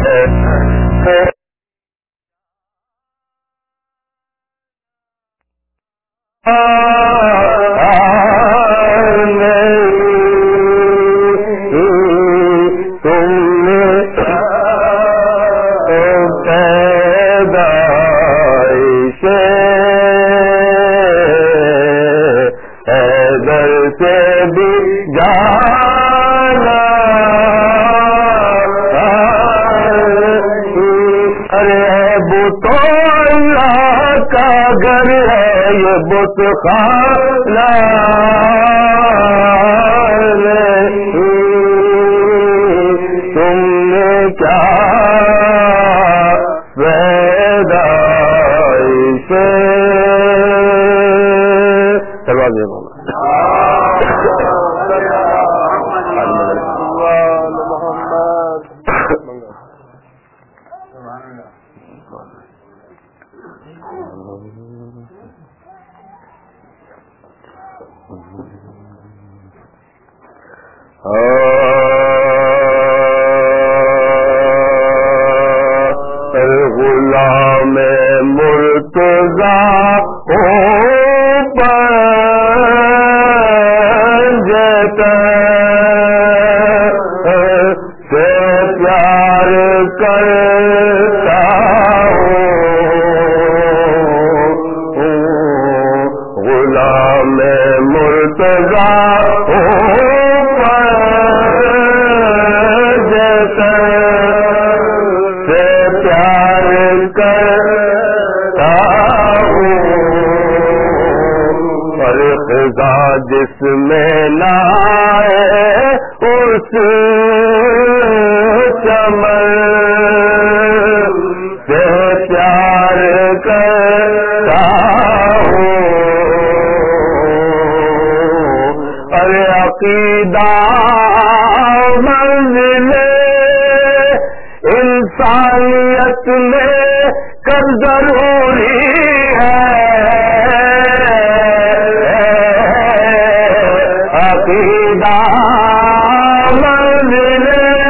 جس میں لائے اس چمن سے پیار کرتا ہوں، ارے عقیدہ منزل انسانیت میں کب ضروری ہے، عقیدہ منزل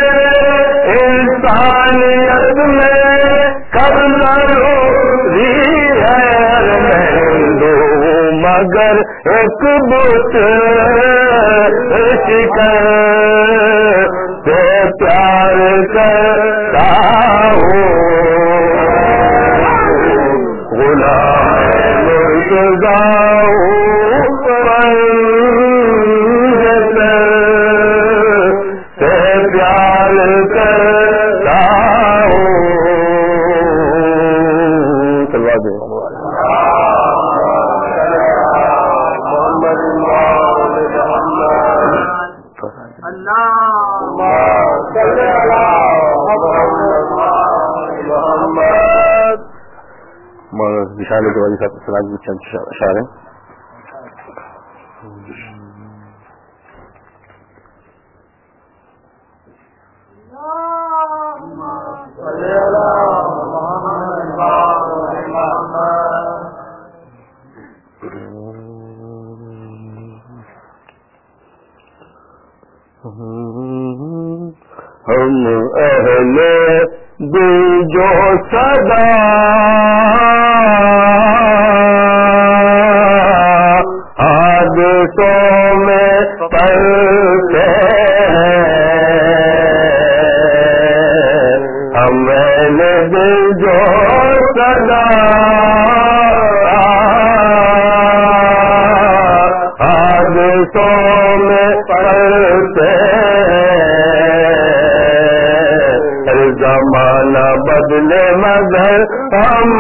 انسانیت میں کب ضروری ہے، میں دوں مگر ایک بت شکر سے پیار کرتا ہوں، غلام مرتضیٰ شاعر کے والی صاحب سراج میں چند اشعار ہیں. ہم اہل دل جو صدا حادثوں میں پلتے ہیں، ہم اہل دل جو صدا حادثوں میں پلتے زمانہ بدلے مگر ہم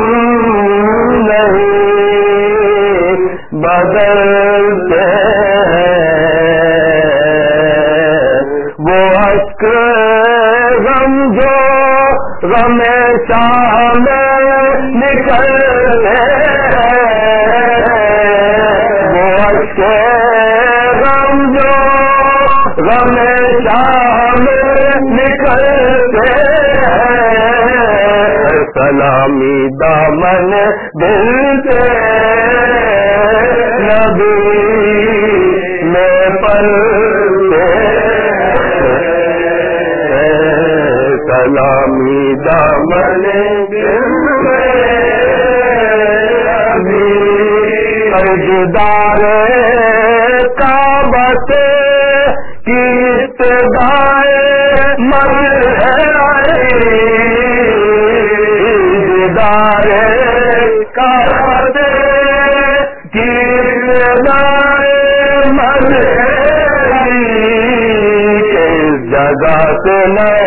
نہیں بدلتے ہیں، وہ اشک غم جو غم شام نکلتے ہیں، وہ اشک غم جو غم شام نکلتے سلامی دامن دل کے نبی میں پلتے غلامی دامن دیدار کعبہ سے کی ابتدائے مر ہے دیدار کعبہ سے کی ابتدائے مر ہے کس جگہ سے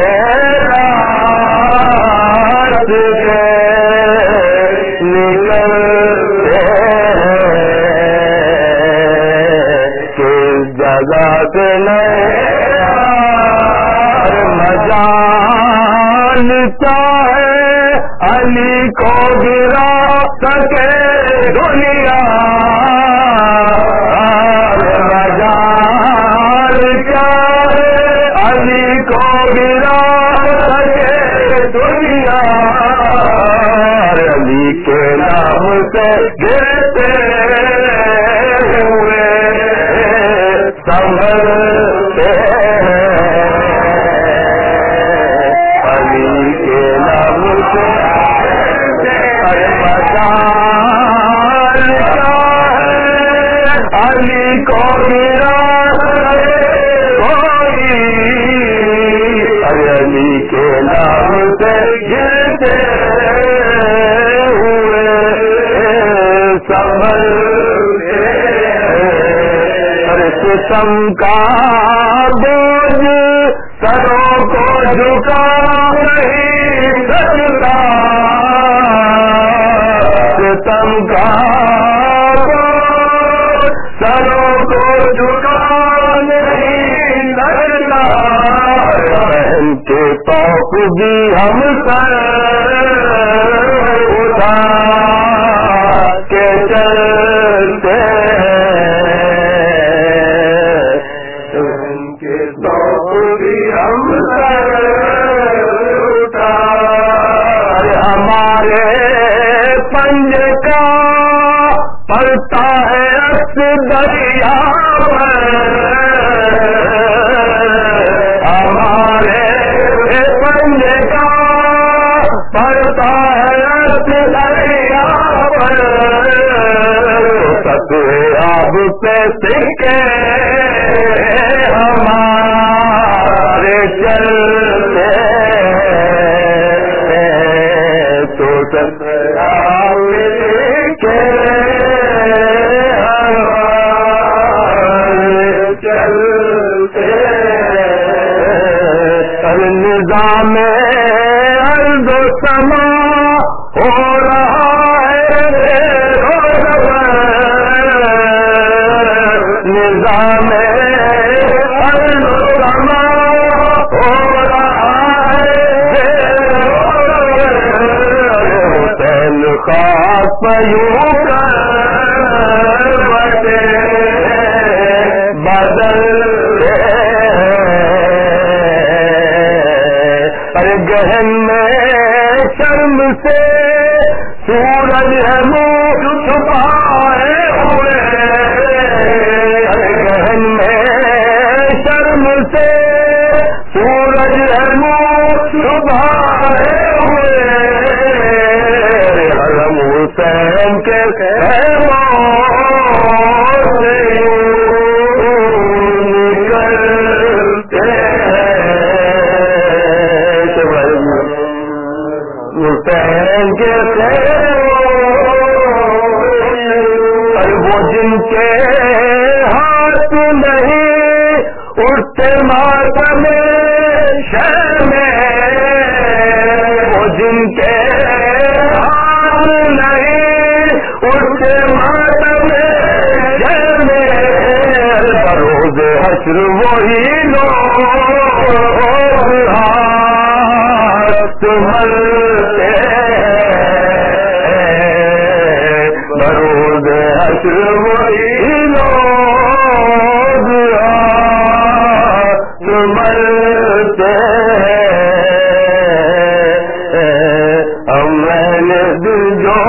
علی کو گرا سکے دنیا مجال کیا ہے علی کو گرا سکے دنیا علی کے نام سے گرتے ہوئے سنبھلتے علی کے نام سے علی کو گرا کوئی علی کے نام سے گرتے ہوئے سنبھلتے ستم کا بوجھ سروں کو جھکا نہیں سکتا ستم کا سروں کو جھکا نہیں سکتا بہن کے توق بھی ہم سر اٹھا کے چلتے بہن کے توق بھی ہم سر اٹھا ہمارے پنج کا پڑتا ہے دریا ہمارے پنج کا پڑتا ہے دریا سطح آب سے سکے ہمارے چلتے تو سطح آب کے نظام ارض و سما ہو رہا ہے نظام ارض و سما ہو رہا ہے حسین خاص یوں کر بڑے بدل گہن میں شرم سے سورج ہے منہ چھپائے ہوئے گہن میں شرم سے سورج ہے منہ چھپائے ہوئے حرم حسین کے وہ جن کے ہاتھ نہیں اٹھتے ماتم شہر میں وہ جن کے ہاتھ نہیں اٹھتے ماتم شہر میں بروز حشر وہی لوگ ہاتھ ملتے بروز حشر وہی لوگ ہاتھ ملتے میں نے دل جو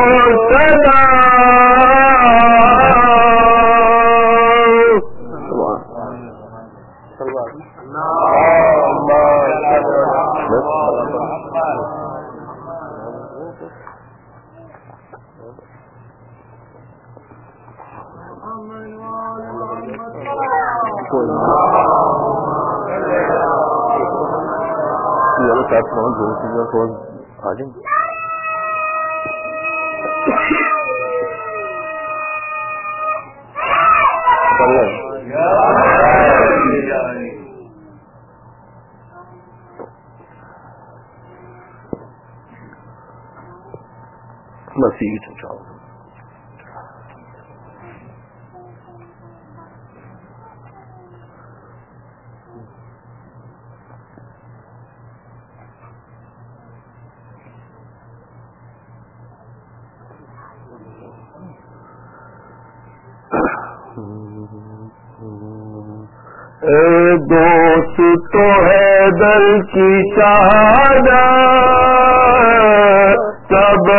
سدا مسیح چاہو دوست تو ہے دل کی شہادت سب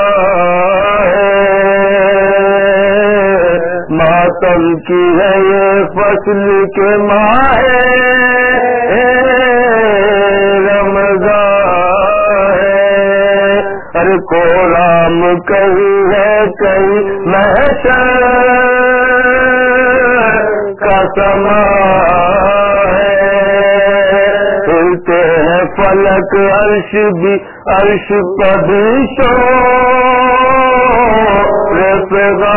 ماتم کی ہے یہ فصل کے ماہ رمضان ہے ہر کو رام کہیں ہے کہیں محشر کا سما فلک عرش بھی عرش پبھی شوق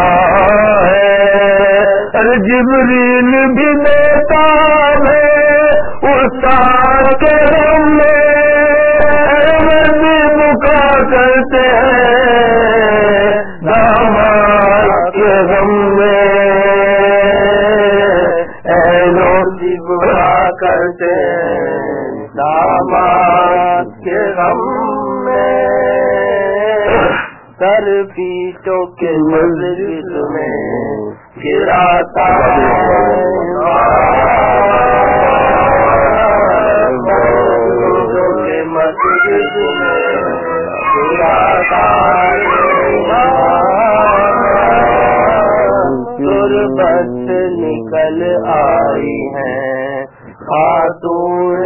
ہے جبریل بھی دیتا ہے استاد کے غم میں بھی بکا کرتے ہیں داماد کے غم میں روزی بکا کرتے ہیں داماد کے غم میں سر پیٹوں کے مسجد میں گراتا کے مسجد میں گراتا غربت نکل آئی ہے خاتون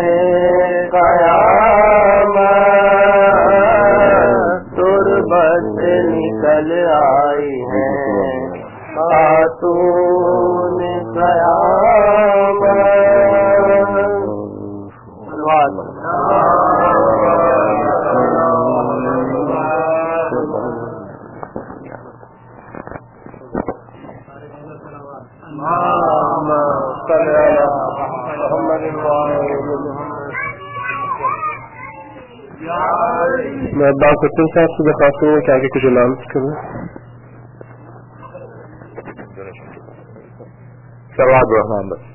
قیامت تربت نکل آئی ہے خاتون میں بات کرتا ہوں صاحب سے درخواست ہوں کہ آگے کچھ اعلان کروں. سرواد الرحمان بس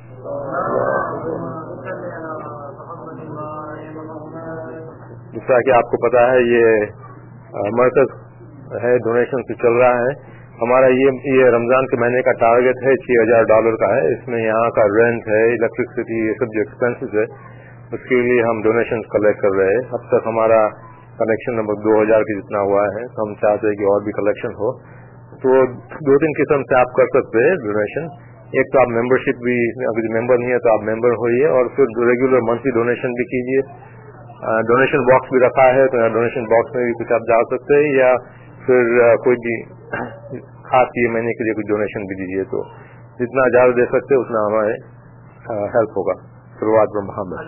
جیسا کہ آپ کو پتا ہے یہ مرکز ہے ڈونیشن سے چل رہا ہے. ہمارا یہ رمضان کے مہینے کا ٹارگیٹ ہے $6,000 کا ہے. اس میں یہاں کا رینٹ ہے, الیکٹرسٹی, یہ سب جو ایکسپینسز ہے اس کے لیے ہم ڈونیشن کلیکٹ کر رہے ہیں. اب تک ہمارا کنیکشن نمبر 2000 کے جتنا ہوا ہے, تو ہم چاہتے ہیں کہ اور بھی کلیکشن ہو. تو 2-3 قسم سے آپ کر سکتے ہیں ڈونیشن. ایک تو آپ ممبرشپ بھی, اگر ممبر نہیں ہے تو آپ ممبر ہوئیے, اور پھر ریگولر منتھلی ڈونیشن بھی کیجیے. ڈونیشن باکس بھی رکھا ہے, تو ڈونیشن باکس میں بھی کچھ آپ ڈال سکتے ہیں, یا پھر کوئی بھی خاص یہ مہینے کے لیے کچھ ڈونیشن بھی دیجیے. تو جتنا زیادہ دے سکتے اتنا ہمارے ہیلپ ہوگا. شروعات میں محمد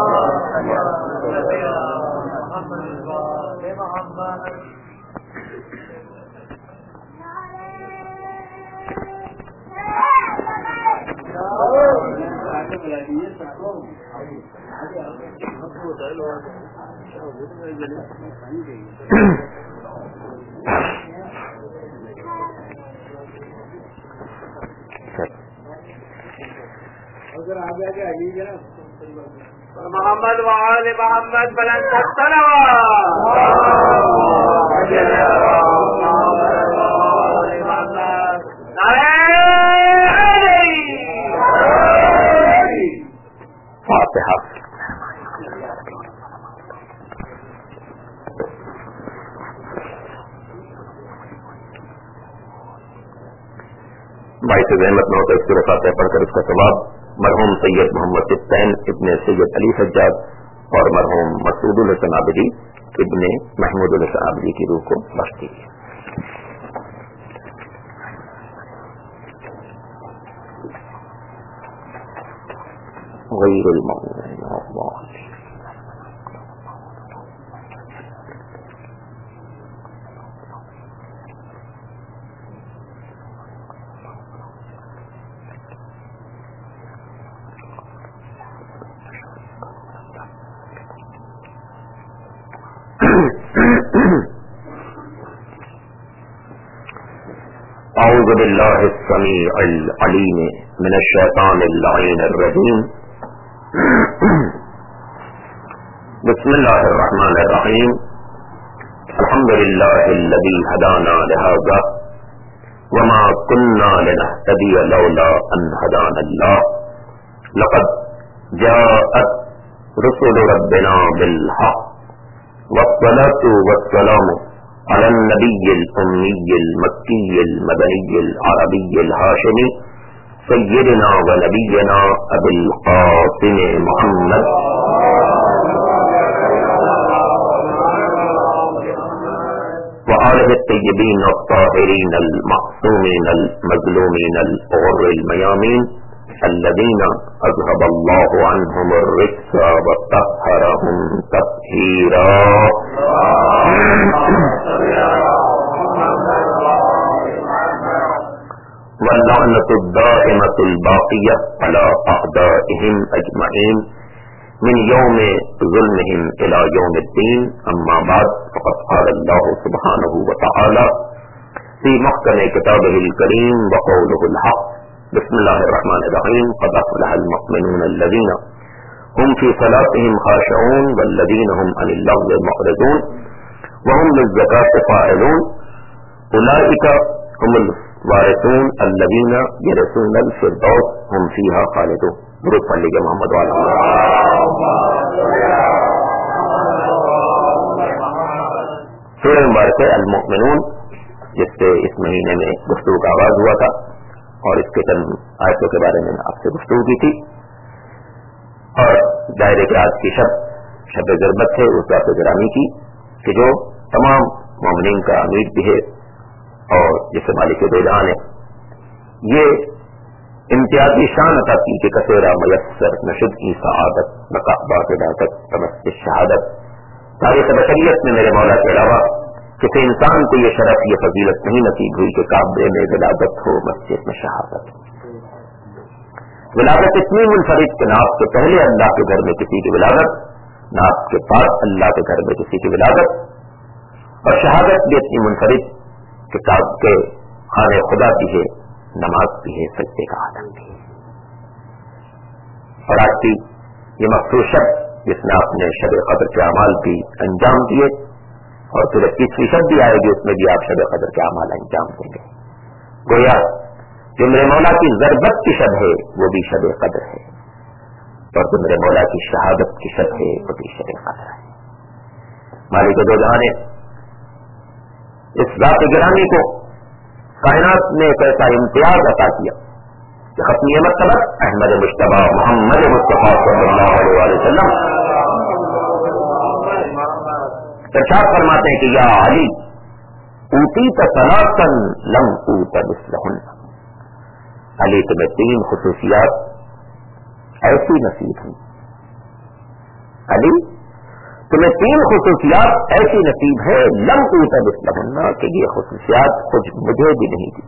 محمد وآل محمد بلند فاتحہ. بھائی سے زحمت نہ ہوتا اس کو فاتحہ پڑھ کر اس کا ثواب مرحوم سید محمد حسین ابن سید علی سجاد اور مرحوم مسعود الحسن عابدی ابن محمود الحسن عابدی کی روح کو بخش دیجیے. غیر المغضوب علیہم اعوذ باللہ السمیع العلیم من الشیطان اللعین الرجیم. بسم اللہ الرحمن الرحیم. الحمد للہ الذی ہدانا لہذا وما كنا لنهتدی لولا ان ہدانا اللہ. لقد جاءت رسل ربنا بالحق والصلاة والسلام على النبي الأمي المكي المدني العربي الهاشمي سيدنا ونبينا أبي القاسم محمد وآله الطيبين الطاهرين المعصومين المظلومين الغر الميامين الذين أذهب الله عنهم الرجس وطهرهم تطهيرا. واللعنة الدائمة الباقية على أعدائهم أجمعين من يوم ظلمهم إلى يوم الدين. أما بعد فقد قال الله سبحانه وتعالى في محكم كتابه الكريم وقوله الحق. بسم الله الرحمن الرحيم. قد أفلح المؤمنون الذين هم في صلاتهم خاشعون والذين هم عن اللغو معرضون وهم للزكاة فاعلون أولئك هم الوارثون الذين يرثون الفردوس هم فيها خالدون. درود پڑھ لیجیے محمد وعلی سورہ مبارکہ المؤمنون، جس سے اس مہینے میں گفتگو کا آغاز ہوا تھا اور اس کے چند آیتوں کے بارے میں آپ سے گفتگو کی تھی. اور دائرے کے آج کی شب ضربت ہے اس بات گرامی کی کہ جو تمام مومنین کا امید بھی ہے اور جسے مالک دو جہان ہے، یہ امتیازی شان عطا کی کہ کثیرہ میسر نشد کی سعادت نقابات عدالت تمس شہادت. تاریخ بشریت میں میرے مولا کے علاوہ کسی انسان کو یہ شرف یہ فضیلت نہیں نصیب ہوئی کہ کعبے میں ولادت ہو، مسجد میں شہادت. ولادت اتنی منفرد کہ نہ آپ کے پہلے اللہ کے گھر میں کسی کی ولادت، نہ آپ کے بعد اللہ کے گھر میں کسی کی ولادت، اور شہادت بھی اتنی منفرد کہ کعبے کے خانے خدا بھی ہے، نماز بھی ہے، سجدے کا عالم بھی ہے. اور آج کی یہ مخصوص شب جس میں آپ نے شب قدر کے اعمال بھی انجام دیے، اور پھر 21ویں شب بھی آئے گی، اس میں بھی آپ شب قدر کے اعمال انجام دیں گے. گویا جو میرے مولا کی ضربت کی شب ہے وہ بھی شب قدر ہے، اور جو میرے مولا کی شہادت کی شب ہے وہ بھی شب قدر ہے. مالک دو جہاں نے اس ذات گرامی کو کائنات میں ایک ایسا امتیاز عطا کیا کہ ختمی مرتبہ احمد مجتبی محمد مصطفیٰ صلی اللہ علیہ وسلم ارشاد فرماتے ہیں کہ یا علی اوتیت ثلاثا لم اوت مثلہن. علی تمہیں 3 خصوصیات ایسی نصیب ہوئی، علی تمہیں 3 خصوصیات ایسی نصیب ہے لم اوت مثلہن کہ یہ خصوصیات خود مجھے بھی نہیں دی.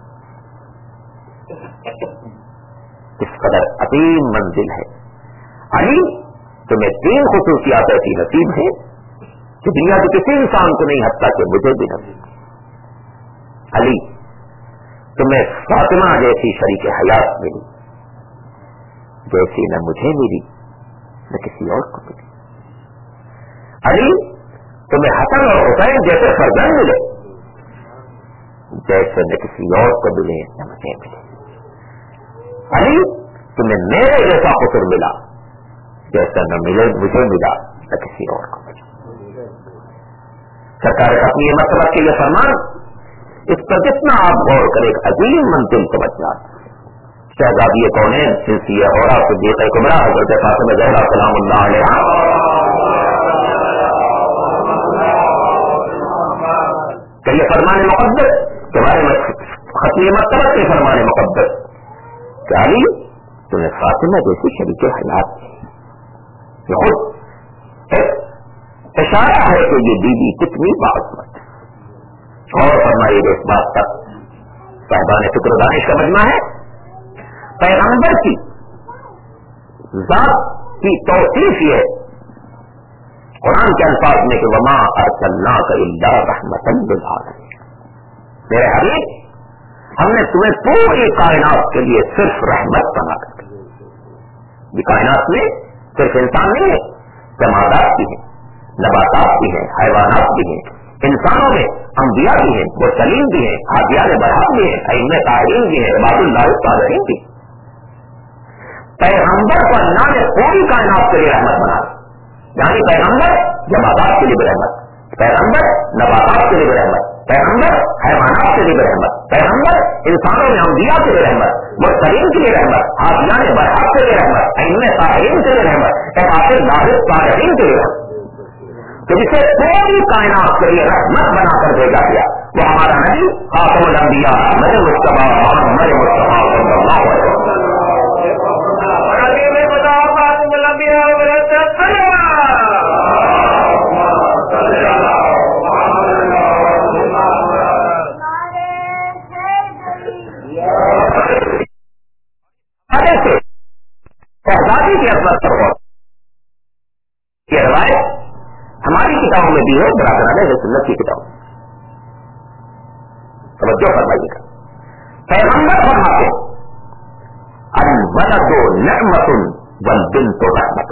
اس قدر عظیم منزل ہے. علی تمہیں 3 خصوصیات ایسی نصیب ہیں کہ دنیا کے کسی انسان کو نہیں، حتیٰ کہ مجھے بھی نصیب. علی تمہیں فاطمہ جیسی شریک حیات ملی جیسی نہ مجھے ملی نہ کسی اور کو ملی. علی تمہیں حسن اور حسین جیسے فرزند ملے جیسے نہ کسی اور کو ملے نہ مجھے ملے. علی تمہیں میرے جیسا قصر ملا جیسا نہ ملے مجھے ملا نہ کسی اور کو ملا. سرکار اپنی مطلب کے یہ فرمان اس پر جتنا آپ غور کریں ایک عظیم منزل سمجھ جاتے. شہزادی کونین سلسلہ اورا صدیقہ کبریٰ حضرت فاطمہ زہرا سلام اللہ علیہا کہ یہ فرمان مقدس کے بارے میں ختم مرتبہ کے فرمان مقدس کہ علی تمہیں فاطمہ جیسی شریک حیات یہ خود ایک اشارہ ہے کہ یہ بیوی کتنی باعظمت اور فرمائیے اس بات تک صاحبان فکر و دانش کا مجمع ہے پیغمبر کی ذات کی توصیف یہ قرآن کے الفاظ میں کہ وما ارسلناک الا رحمۃ للعالمین میرے حبیب ہم نے تمہیں پوری کائنات کے لیے صرف رحمت بنا کر یہ کائنات میں صرف انسان نہیں ہے جمادات بھی ہیں نباتات بھی ہیں حیوانات بھی ہیں انسانوں میں انبیاء بھی ہیں مرسلین بھی ہیں ہادیان برحق بھی ہیں ائمہ طاہرین بھی ہیں عباد اللہ الصالحین بھی پیغمبر کو اللہ نے پوری کائنات کے لیے رحمت بنا یعنی پیغمبر جمادات کے لیے رحمت پیغمبر نباتات کے لیے رحمت پیغمبر حیوانات کے لیے رحمت پیغمبر انسانوں میں انبیاء کے لیے رحمت مرسلین کے لیے رحمت ہادیان برحق کے لیے رحمت ائمہ طاہرین کے لیے رحمت عباد اللہ الصالحین کے لیے رحمت تو جسے پوری کائنات کے لیے رحمت بنا کر بھیجا گیا وہ ہمارا نبی خاتم الانبیاء احمد مصطفیٰ محمد مصطفیٰ صلی اللہ علیہ وسلم شہزادی کی عظمت پر یہ روایت ہماری کتابوں میں بھی ہے برادران سنت کی کتابوں توجہ فرمائیے گا پیغمبر فرماتے الولد نعمت والبنت رحمت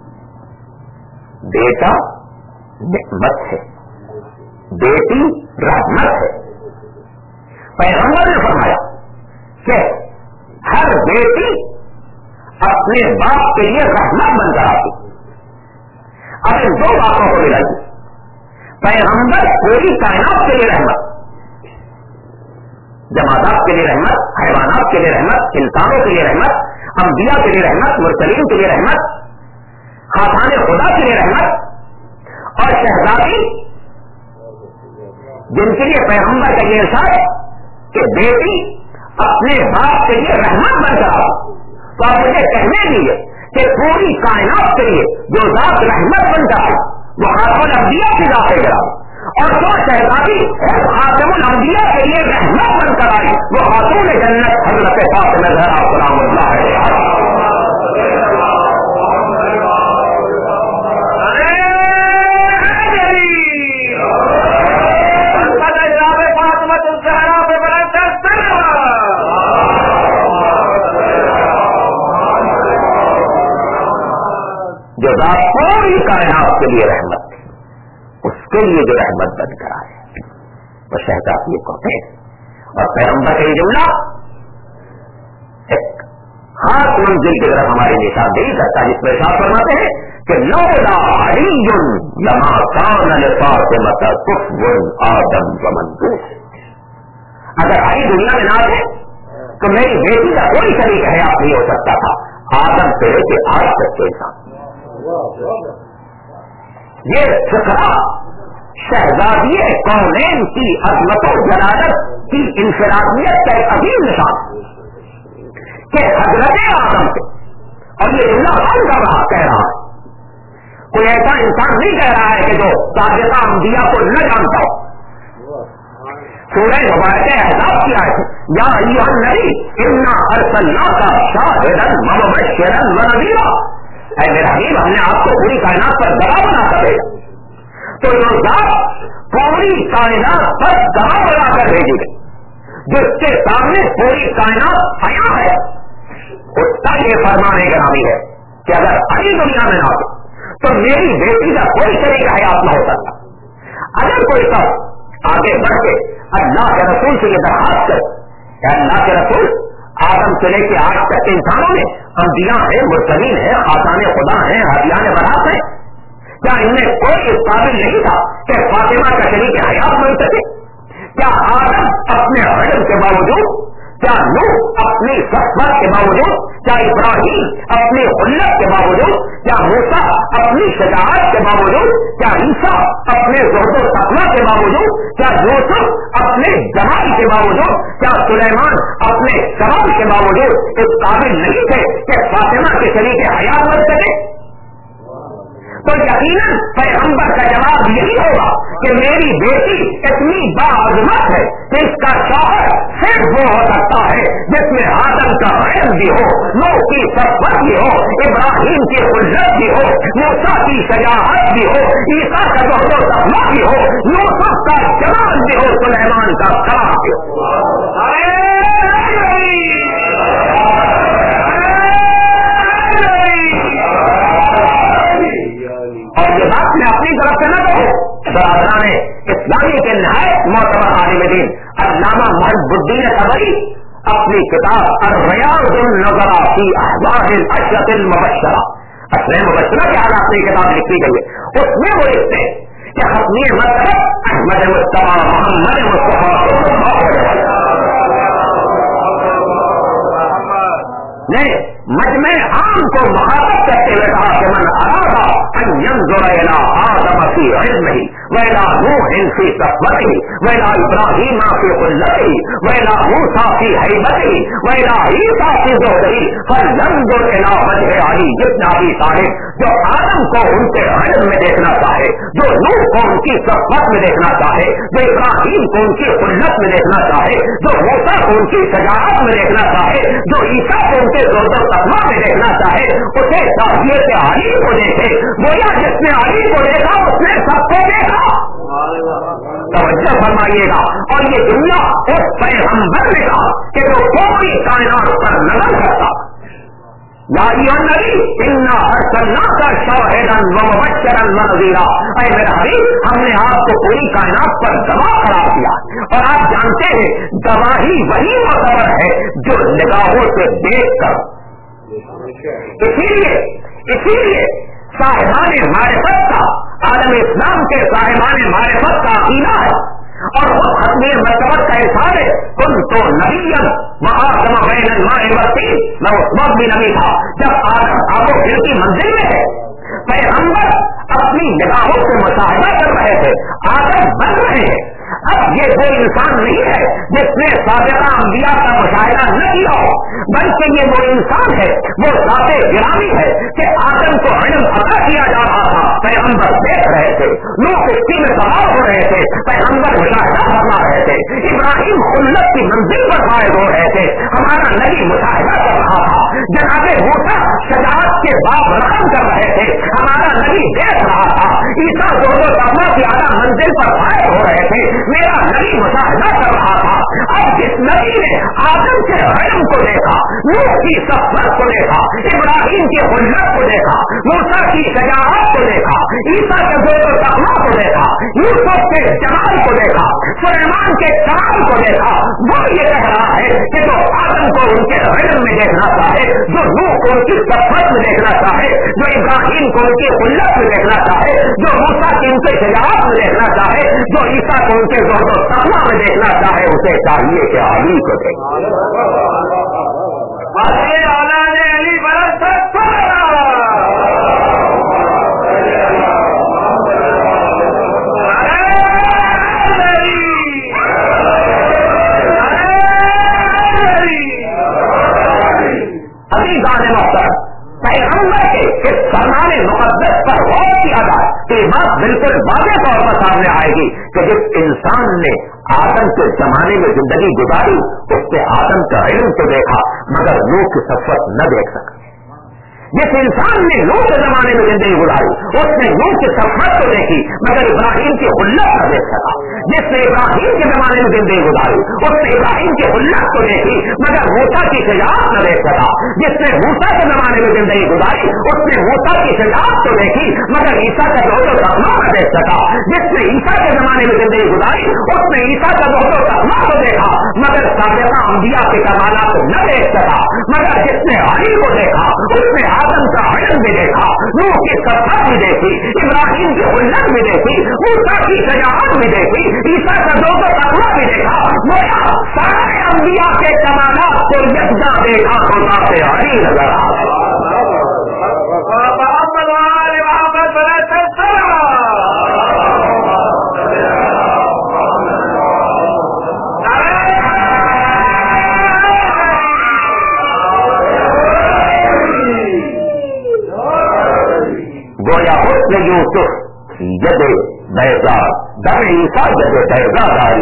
بیٹا نعمت ہے بیٹی رحمت ہے پیغمبر نے فرمایا کہ ہر بیٹی اپنے باپ کے لیے رحمت بن کر آتی اب ان دو باتوں کو ملائیے پیغمبر پوری کائنات کے لیے رحمت جمادات کے لیے رحمت حیوانات کے لیے رحمت انسانوں کے لیے رحمت انبیاء کے لیے رحمت مرسلین کے لیے رحمت خاصان خدا کے لیے رحمت اور شہزادی جن کے لیے پیغمبر کا یہ ارشاد کہ بیٹی اپنے باپ کے لیے رحمت بن کر آتی تو آپ مجھے کہنے دیجیے کہ پوری کائنات کے لیے جو ذات رحمت بن جائے وہ خاتم الانبیاء کی ذات ہے اور جو شہزادی خاتم الانبیاء کے لیے رحمت بن کر آئی وہ خاتون جنت حضرت فاطمہ زہرا سلام اللہ علیہا جو ذات پوری کائنات کے لیے رحمت تھی اس کے لیے جو رحمت بن کر آئے وہ شہزادی کو ہے اور پیغمبر کا یہ جملہ ایک خاص منزل کی طرف ہماری نشاندہی کرتا ہے جس میں ارشاد فرماتے ہیں کہ لولا علی لما کان لفاطمہ کفو آدم ومن اگر علی دنیا میں نہ تھے تو میری بیٹی کا کوئی شریک حیات نہیں ہو سکتا تھا آدم سے لے کے آج تک کے انسان یہ فکرہ شہزادی کونین کی عظمت و جلالت کی انفرادیت کا ایک عظیم نشان کہ حضرت آدم سے اور یہ جملہ کون کر رہا کہہ رہا ہے کوئی ایسا انسان نہیں کہہ رہا ہے کہ جو سابقہ انبیاء کو نہ جانتا ہو سورہ مبارکہ احزاب کی آیت یا ایھا النبی انا ارسلناک شاہدا ومبشرا ونذیرا اے میرا حبیب ہم نے آپ کو پوری کائنات پر گواہ بنا کر بھیجا تو جو ذات پوری کائنات پر گواہ بنا کر بھیجی گئی جس کے سامنے پوری کائنات آیا ہے اس کا یہ فرمان گرامی ہے کہ اگر علی دنیا میں نہ ہو تو میری بیٹی کا کوئی شریک حیات نہ ہو سکتا اگر کوئی سب آگے بڑھ کے اللہ کے رسول سے یہ درخواست کرے کہ اللہ کے رسول آدم سے لے کے آج تک انسانوں میں انبیاء ہیں مرسلین ہیں خاصان خدا ہیں ہادیان برحق ہیں کیا ان میں کوئی اس قابل نہیں تھا کہ فاطمہ کا شریک حیات بن سکے کیا آدم اپنے علم کے باوجود کیا نوح اپنی صفت کے باوجود، کیا ابراہیم اپنی خلت کے باوجود، کیا موسیٰ اپنی شجاعت کے باوجود، کیا عیسیٰ اپنے زہد و تقویٰ کے باوجود، کیا یوسف اپنے جمال کے باوجود، کیا سلیمان اپنے کمال کے باوجود اس قابل نہیں تھے کہ فاطمہ کے شریک حیات بن سکے؟ تو یقیناً پیغمبر کا جواب یہی ہوگا کہ میری بیٹی اتنی باعظمت ہے کہ اس کا شوہر صرف وہ ہو سکتا ہے جس میں آدم کا علم بھی ہو، نوح کی صفت بھی ہو، ابراہیم کی خلت بھی ہو، موسیٰ کی شجاعت بھی ہو، عیسیٰ کا زہد و تقویٰ بھی ہو، یوسف کا جمال بھی ہو، سلیمان کا کلام بھی ہو۔ اور یہ بات میں اپنی طرف سے نہ کہوں، برادران اسلامی کے نہایت معتبر عالم دین علامہ محب الدین طبری اپنی کتاب الریاض النظرہ فی احوال الاشرة المبشرہ، اشرة مبشرہ کے حالات میں کتاب لکھی گئی ہے، اس میں وہ لکھتے ہیں کہ ختمی مطلب احمد مصطفیٰ محمد مصطفیٰ نے مجمع عام کو مخاطب کرتے ہوئے کہا کہ من اراد ان ينظر الى آدم في علمه والى نوح في صفوته والى ابراہیم في خلته والى موسیٰ في هیبته والى عیسیٰ في زہده فلينظر الى وجه علی بن ابی طالب۔ جو آدم کو ان کے علم میں دیکھنا چاہے، جو نوح کو ان کی صفوت میں دیکھنا چاہے، جو ابراہیم کو ان کی خلت میں دیکھنا چاہے، جو موسیٰ کو ان کی شجاعت میں دیکھنا چاہے، جو عیسیٰ کو ان کے زہد و تقویٰ میں دیکھنا چاہے، اسے چاہیے کہ علی کو دیکھے، گویا جس نے علی کو دیکھا اس نے سب کو دیکھا۔ توجہ فرمائیے گا، اور یہ دنیا اس پیغمبر نے کہا کہ جو کوئی کائنات پر نظر کرتا، یا ایھا النبی انا ارسلناک شاہدا ومبشرا ونذیرا، اے میرا حبیب ہم نے آپ کو پوری کائنات پر گواہ قرار دیا، اور آپ جانتے ہیں گواہی وہی معتبر ہے جو نگاہوں سے دیکھ کر۔ اسی لیے صاحبان معرفت کا، عالم اسلام کے صاحبان معرفت کا عقیدہ ہے اور وہ ختم مرتبت کا احساس ہے، تم تو نبی وآدم بین الماء والطین، میں اس وقت بھی نبی تھا جب آدم آب و گل کی منزل میں ہے، پیغمبر اپنی نگاہوں سے مشاہدہ کر رہے تھے، آدم بن رہے ہیں۔ اب یہ وہ انسان نہیں ہے جس نے سابقہ انبیاء کا مشاہدہ نہ کیا ہو، بلکہ یہ وہ انسان ہے، وہ ذات گرامی ہے کہ آدم کو علم عطا کیا جا رہا تھا، پیغمبر دیکھ رہے تھے، لوگ کشتی میں سوار ہو رہے تھے، پیغمبر مشاہدہ کرنا رہے تھے، ابراہیم خلت کی منزل پر فائز ہو رہے تھے، ہمارا نبی مشاہدہ کر رہا تھا، جناب موسیٰ شجاعت کے باب رقم کر رہے تھے، ہمارا نبی دیکھ رہا تھا، عیسیٰ زہد و تقویٰ کی اعلیٰ منزل پر فائز ہو رہے تھے، میرا نبی مشاہدہ کر رہا تھا۔ اب جس نبی نے آدم کے علم کو دیکھا، نوح کی صفت کو دیکھا، ابراہیم کی خلت کو دیکھا، موسیٰ کی شجاعت کو دیکھا، عیسیٰ کے زہد و تقویٰ کو دیکھا، یوسف کے جمال کو دیکھا، سلیمان کے کمال کو دیکھا، وہ یہ کہہ رہا ہے کہ جو آدم کو ان کے علم میں دیکھنا چاہے، جو نوح کو ان کی صفت میں دیکھنا چاہے، جو ابراہیم کو ان کی خلت میں دیکھنا چاہے، جو موسیٰ کی ان کے شجاعت میں دیکھنا چاہے، جو عیسیٰ کو ان کے زہد و تقویٰ میں دیکھنا چاہے، اسے چاہیے کہ علی کو دیکھے۔ پیغمبر کے اس فرمان مقدس پر غور کیا جائے تو یہ بات بالکل واضح طور پر سامنے آئے گی کہ جس انسان نے آدم کے زمانے میں زندگی گزاری اس نے آدم کا علم تو دیکھا مگر نوح کی صفت نہ دیکھ سکا۔ جس انسان نے نوح کے زمانے میں زندگی گزاری اس نے نوح کی صفت تو دیکھی مگر ابراہیم کی خلت نہ دیکھ سکا۔ جس نے ابراہیم کے زمانے میں زندگی گزاری اس نے ابراہیم کی خلت تو دیکھی مگر موسیٰ کی شجاعت نہ دیکھ سکا۔ جس نے موسیٰ کے زمانے میں زندگی گزاری اس نے موسیٰ کی شجاعت تو دیکھی مگر عیسیٰ کا زہد و تقویٰ نہ دیکھ سکا۔ جس نے عیسیٰ کے زمانے میں زندگی گزاری اس نے عیسیٰ کا زہد و تقویٰ تو دیکھا مگر سابقہ انبیاء کے کمالات کو نہ دیکھ سکا۔ مگر جس نے علی کو دیکھا اس نے آدم کا علم जलाल भी देखा, नूह की सत्ता भी देखी, इब्राहिम की उल्लत भी देखी, मूसा की शजाअत भी देखी, ईसा का दो तकवा भी देखा। गोया सारे अंबिया के कमालात को यकजा देखा तो जाते हरी नजर आ गोया हुस्न यूसुफ जदे बैजा दर ईसा जदे बैजा दारी